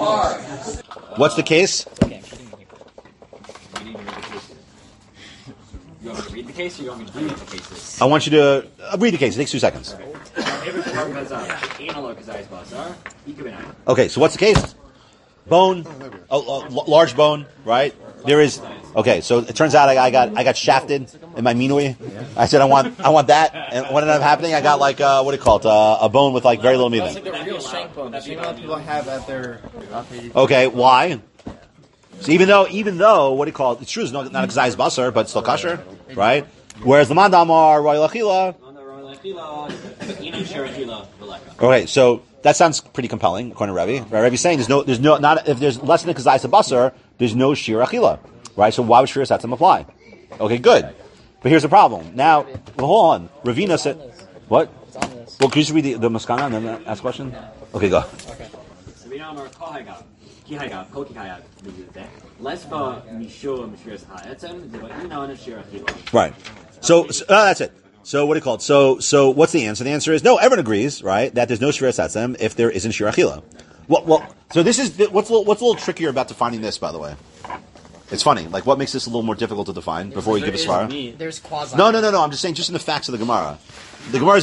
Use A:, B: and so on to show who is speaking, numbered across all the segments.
A: What's the case?
B: You want me to read the case, or you want me to read the cases?
A: I want you to read the case. It takes 2 seconds. Okay, so what's the case? Bone, a large bone, right? There is. Okay, so it turns out I got shafted in my minui. I said I want that, and what ended up happening? I got like what do you call it? A bone with like very little meat in
C: That's like the real shank bone that people have at their.
A: Okay, why? So even though what do you call it? It's true, it's not a kazayis basar, but still kosher, right? Whereas the mandamar roy lachila. Okay, so that sounds pretty compelling, according to Rebbe. Right? Rebbe's saying there's no, not if there's less than a kazayis basar, there's no shir achila, right? So why would shir satzim apply? Okay, good. But here's the problem. Now, hold on. Ravina said, what? Well, could you just read the maskana and then ask a question? Okay, go.
B: Okay.
A: Right. So that's it. So what do you call it? So what's the answer? The answer is no. Everyone agrees, right, that there's no shir satzim if there isn't shir achila. Well. So this is what's a little trickier about defining this, by the way. It's funny. Like, what makes this a little more difficult to define before we give a svara?
C: There's quasi.
A: No. I'm just saying, just in the facts of the Gemara. The Gemara is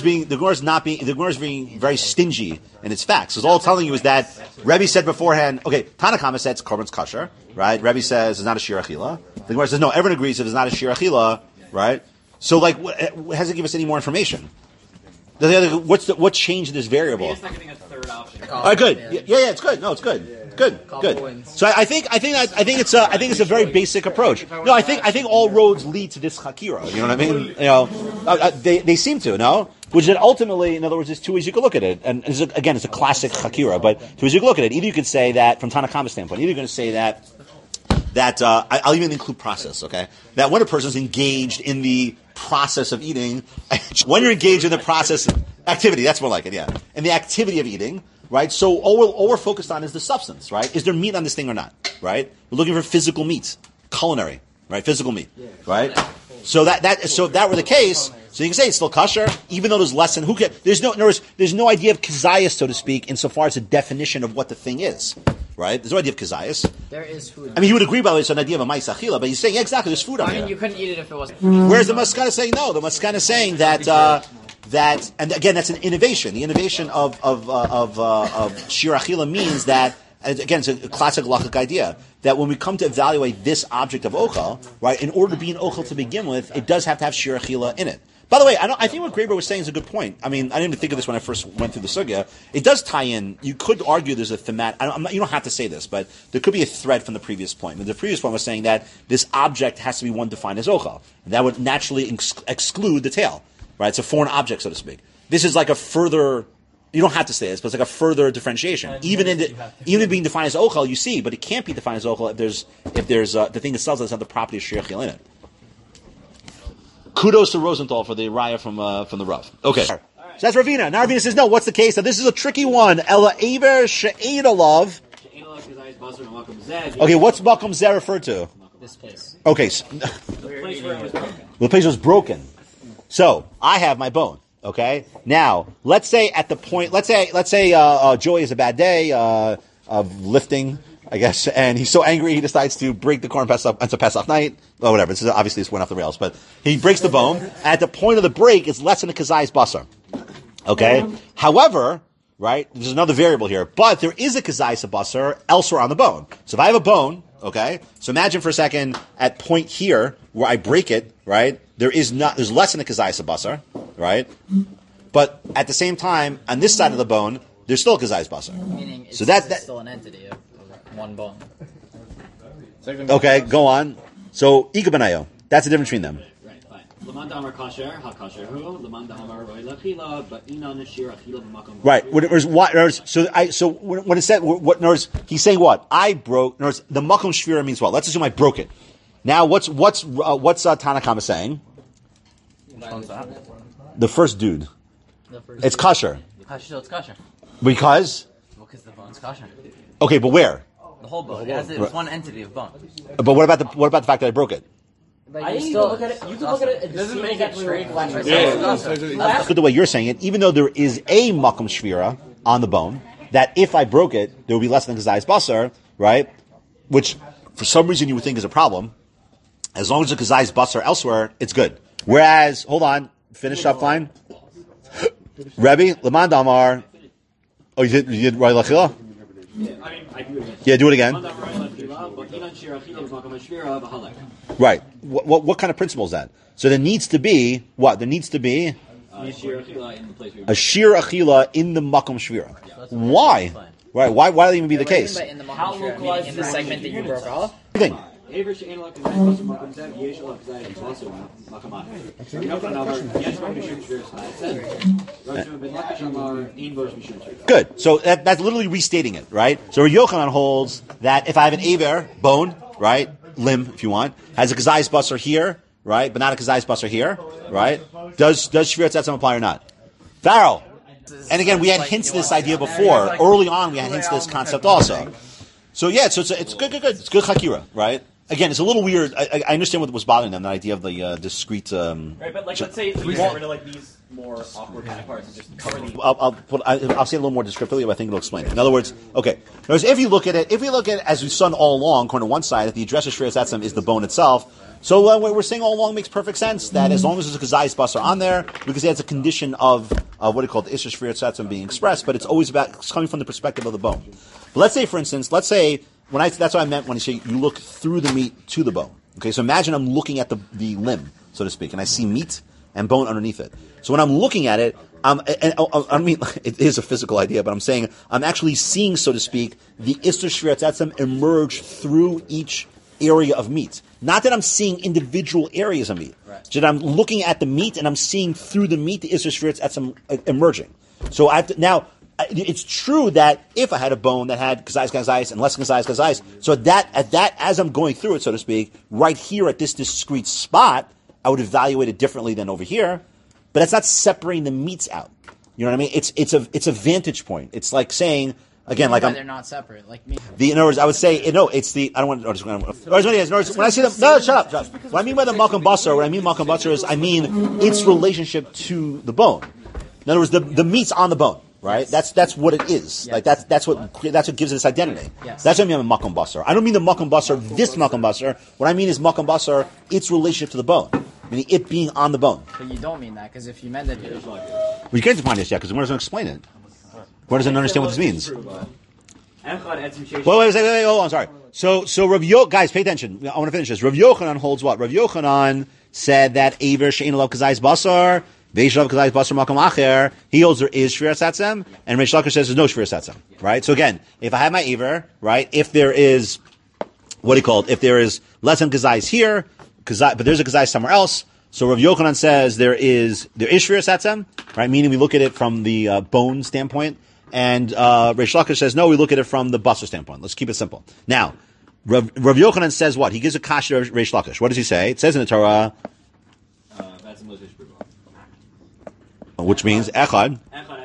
A: being very stingy in its facts. Because all it's telling you is that Rebbe said beforehand. Okay, Tanakama said it's korban's kosher, right? Rebbe says it's not a shir achila. The Gemara says no. Everyone agrees if it's not a shir achila, right? So, like, has it give us any more information? What changed in this variable?
B: He's not getting a third option.
A: All right, good. Yeah, it's good. No, it's good. Good. So I think it's a very basic approach. No, I think all roads lead to this hakira. You know what I mean? You know, they seem to. No, which is ultimately, in other words, there's 2 ways you could look at it. And it's a classic hakira. But 2 ways you could look at it. Either you could say that from Tanakama's standpoint. Either you're going to say that I'll even include process. Okay, that when a person's engaged in the process of eating, when you're engaged in the process activity, that's more like it. Yeah, in the activity of eating. Right, so all we're focused on is the substance, right? Is there meat on this thing or not, right? We're looking for physical meat, culinary, right? Physical meat, right? So if that were the case, so you can say it's still kosher, even though there's less than who can. There's no idea of kazayas, so to speak, insofar as a definition of what the thing is, right? There's no idea of kazayas.
C: There is food.
A: I mean, he would agree, by the way, it's an idea of a ma'is achila, but he's saying, yeah, exactly, there's food on
C: I mean,
A: here.
C: you couldn't eat it if it wasn't.
A: Whereas the maskana is saying no. The maskana is saying that. And again, that's an innovation. The innovation of shir achila means that, and again, it's a classic halachic idea, that when we come to evaluate this object of ochel, right, in order to be an ochel to begin with, it does have to have shir achila in it. By the way, I think what Graber was saying is a good point. I mean, I didn't even think of this when I first went through the sugya. It does tie in. You could argue there's a thematic. You don't have to say this, but there could be a thread from the previous point. And the previous point was saying that this object has to be one defined as ochel. That would naturally exclude the tail. Right, it's a foreign object, so to speak. This is like a further. You don't have to say this, but it's like a further differentiation. Even in being defined as ochel, you see, but it can't be defined as ochel if there's the thing itself doesn't have the property of shir achila in it. Kudos to Rosenthal for the raya from the Rav. Okay, so that's Ravina. Now Ravina says no. What's the case? Now this is a tricky one. Ela aver she'ed alav. Okay, what's makom zeh referred to?
C: This place.
A: Okay, so, the place was broken. So I have my bone. Okay. Now let's say at the point. Let's say Joey has a bad day of lifting, I guess, and he's so angry he decides to break the corn Pesach until Pesach night or whatever. This went off the rails, but he breaks the bone. At the point of the break, it's less than a kazayis basar. Okay. However, right, there's another variable here, but there is a kazayis basar elsewhere on the bone. So if I have a bone, okay, so imagine for a second at point here where I break it, right. There's less than a kazayis basar, right? But at the same time, on this side of the bone, there's still a kazayis basar.
C: Meaning it's still an entity of one bone.
A: Okay, go on. So, Iga Benayo. That's the difference between them.
B: Right, fine.
A: Right. So when it said, he's saying what? I broke, the makom shvira means what? Let's assume I broke it. Now, what's Tanakama saying? The first dude. It's kosher.
C: It's kosher.
A: Because?
C: Well, because the bone's kosher.
A: Okay, but where?
C: The whole bone. It's one entity of bone.
A: But what about the fact that I broke it?
C: I think you can look at it. You can look at it. It doesn't make it straight.
A: Look at the way you're saying it. Even though there is a makom shvira on the bone, that if I broke it, there would be less than kazayis basar, right? Which, for some reason, you would think is a problem. As long as the kazayis basar elsewhere, it's good. Whereas, hold on, finish up fine. Rebbe, Leman Damar. Oh, you did Rai Lachila? Yeah, do it again. Right. What kind of principle is that? So there needs to be what? There needs to be a shir achila in the makom shvira. Why? Right. Why would that even be the case?
C: How localized in the segment that you broke off?
A: Thing. Good. So that's literally restating it, right? So Yochanan holds that if I have an aver, bone, right, limb, if you want, has a kazayis basar here, right, but not a kazayis basar here, right? Does shvirat tzetzem apply or not? Pharaoh. And again, we had hints to this idea before. Early on, we had hints to this concept also. So yeah, so it's good. It's good chakira, right? Again, it's a little weird. I understand what was bothering them, the idea of the discrete.
B: Right, but like, let's say we get rid of like these more awkward kind of parts and just cover the.
A: I'll say it a little more descriptively, but I think it'll explain it. In other words, okay. Whereas if you look at it as we've done all along, according to one side, that the address of Shrias Atzem is the bone itself. So what we're saying all along makes perfect sense. That as long as there's a kazayis basar on there, we can say it's a condition of what do you call it, the Isha Shrias Atzem being expressed. But it's always it's coming from the perspective of the bone. But let's say, for instance, that's what I meant when you say you look through the meat to the bone. Okay, so imagine I'm looking at the limb, so to speak, and I see meat and bone underneath it. So when I'm looking at it, I mean, it is a physical idea, but I'm saying I'm actually seeing, so to speak, the Isser Shvirat Atzem emerge through each area of meat. Not that I'm seeing individual areas of meat. Right. So that I'm looking at the meat and I'm seeing through the meat the Isser Shvirat Atzem emerging. So now, it's true that if I had a bone that had kazayis and less kazayis, so that as I'm going through it, so to speak, right here at this discrete spot, I would evaluate it differently than over here. But that's not separating the meats out. You know what I mean? It's a vantage point. It's like saying again, like
C: they're not separate. Like me.
A: In other words, I would say no. It's the I don't want. When I say them, no, shut up. What I mean by the malkam basar, is I mean its relationship to the bone. In other words, the meat's on the bone. Right? That's what it is. Yes. Like that's what gives it its identity.
C: Yes.
A: That's what I mean by makam basar. I don't mean the makam basar, this makam basar. What I mean is makam basar, its relationship to the bone. Meaning it being on the bone.
C: But you don't mean that, because if you meant that,
A: well, you can't define this yet, because Gemara doesn't explain it. Gemara doesn't understand what this means. Wait, I'm sorry. So Rav Yochanan, guys, pay attention. I want to finish this. Rav Yochanan holds what? Rav Yochanan said that Aver she'ein alav kazayis basar, ve'esh alav kazayis basar makam acher. He holds there is shviras atzem, and Reish Lakish says there's no shviras atzem. Right? So again, if I have my Aver, right, if there is, if there is less than kazayis here, but there's a kazayis somewhere else, so Rav Yochanan says there is shviras atzem, right, meaning we look at it from the bone standpoint, and Reish Lakish says, no, we look at it from the basar standpoint. Let's keep it simple. Now, Rav Yochanan says what? He gives a kasha to Reish Lakish. What does he say? It says in the Torah, which means echad.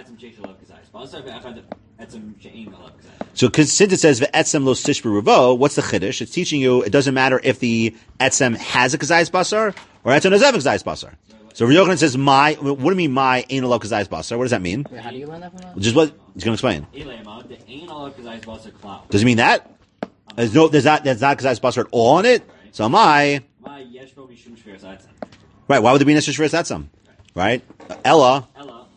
A: So since it says ve'etzem lo sishber ruvo, what's the chiddush? It's teaching you it doesn't matter if the etzem has a kazayis basar or etzem doesn't have a kazayis basar. So Rav Yochanan says what do you mean my ein alav kazayis basar? What does that mean?
C: Wait, how do you learn that from that?
A: Just what he's going to explain. Does it mean that? There's not kazayis basar at all on it. So right? Why would there be necessary shviras atzem? Right? Ella.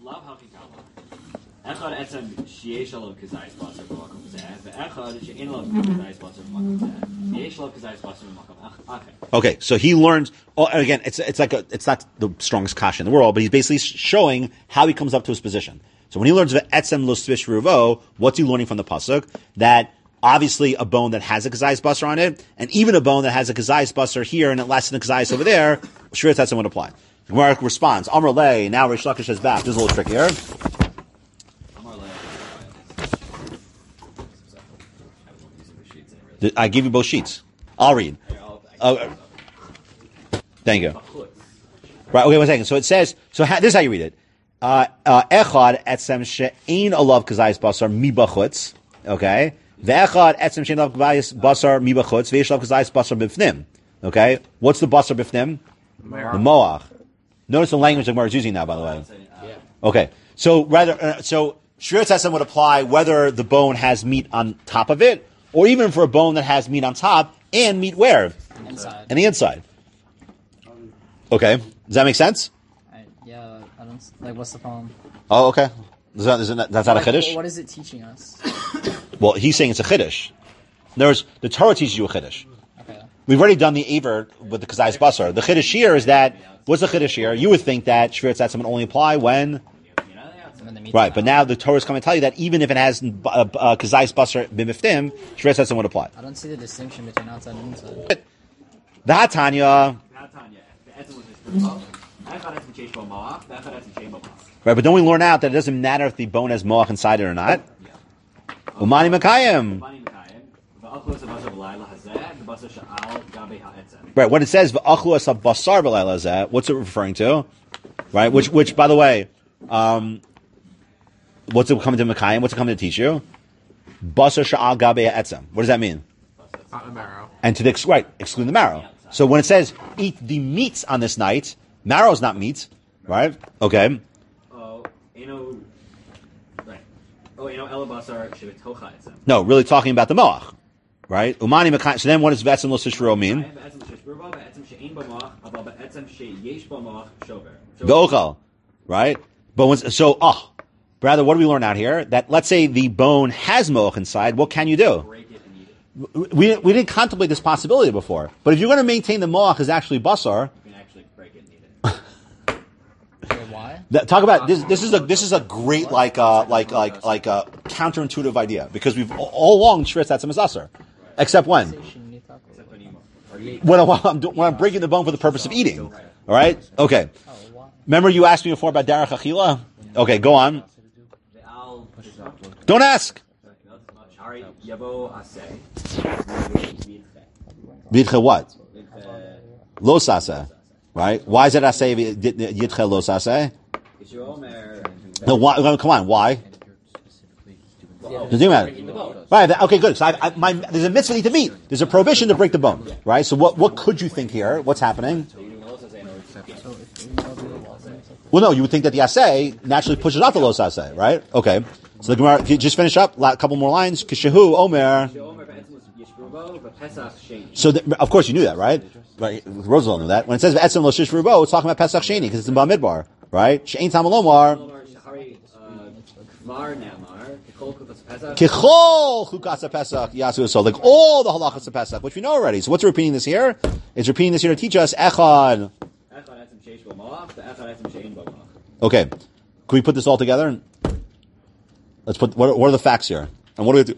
A: Okay, so he learns. Again, it's not the strongest kasha in the world, but he's basically showing how he comes up to his position. So when he learns etzem lo svish ruvo, what's he learning from the pasuk? That obviously a bone that has a kazayis basar on it, and even a bone that has a kazayis basar here and it less than the kazayis over there, shviras atzem would apply. Gemara responds, Amar lei, now Reish Lakish says back. This is a little trickier. I give you both sheets. I'll read. Thank you. Right, okay, 1 second. So it says, this is how you read it. Echad etzem she'ein alav kazayis basar mibachutz. Okay? Ve'echad etzem she'ein alav kazayis basar mibachutz. Ve'esh alav kazayis basar bifnim. Okay? What's the basar bifnim? The moach. Notice the language that Gemara is using now, by the way. Okay. So Shvirat Etzem would apply whether the bone has meat on top of it, or even for a bone that has meat on top and meat where?
C: Inside.
A: And the inside. Okay. Does that make sense?
C: Yeah, I don't, like, what's the problem?
A: Oh, okay. That's not a chiddush?
C: What is it teaching us?
A: Well, he's saying it's a chiddush. The Torah teaches you a chiddush.
C: Okay.
A: We've already done the Aver with the Kazayis Basar. The chiddush here is that, what's the chiddush here? You would think that Shvirat Etzem would only apply when? Right, but now the Torah is coming to tell you that even if it has Kazayis Basar b'miftim, Shvirat Etzem would apply.
C: I don't see the distinction between outside and inside.
A: The Hatanya. Right, but don't we learn out that it doesn't matter if the bone has moach inside it or not? Umani Makayim. Right, when it says v'achlu as basar b'layla zeh, what's it referring to? Right, which by the way, what's it coming to Makayim? What's it coming to teach you? Basar sha'al gabe ha'etzem. What does that mean?
D: Not the marrow.
A: And to exclude the marrow. So when it says eat the meats on this night, marrow is not meat, right? Okay. No, really talking about the moach, right? Umani Makayim. So then what does v'etzem lo sishro mean? V'ochal, right? But rather, what do we learn out here? That let's say the bone has moach inside, what can you do? We didn't contemplate this possibility before. But if you're going to maintain the moach is actually basar,
B: You can actually break it and eat it.
C: Why?
A: talk about this. This is a great counterintuitive idea because we've all along Shvirat Etzem is asar, except when I'm breaking the bone for the purpose of eating. All right. Okay. Remember you asked me before about darach achila? Okay, go on. Don't ask. Bidche what? Lo saseh. Right? Why is it aseh yidche lo saseh? No, why, come on, why? Doesn't matter. Right, okay, good. So there's a mitzvah to eat the meat. There's a prohibition to break the bone. Right? So what could you think here? What's happening? Well, no, you would think that the aseh naturally pushes out the lo saseh, right? Okay. So the Gemara, just finish up, a couple more lines. Kishahu Omer. So, of course you knew that, right? Right, Roosevelt knew that. When it says Etzem Lo Shish Rubo, it's talking about Pesach Sheni, because it's in Bamidbar, right? She'ein Tamalomar. Kichol Chukasa Pesach Yasu. So, like all the halachas of Pesach, which we know already. So what's repeating this here? It's repeating this here to teach us Echad. Okay. Can we put this all together? Let's put, what are the facts here? And what do we do?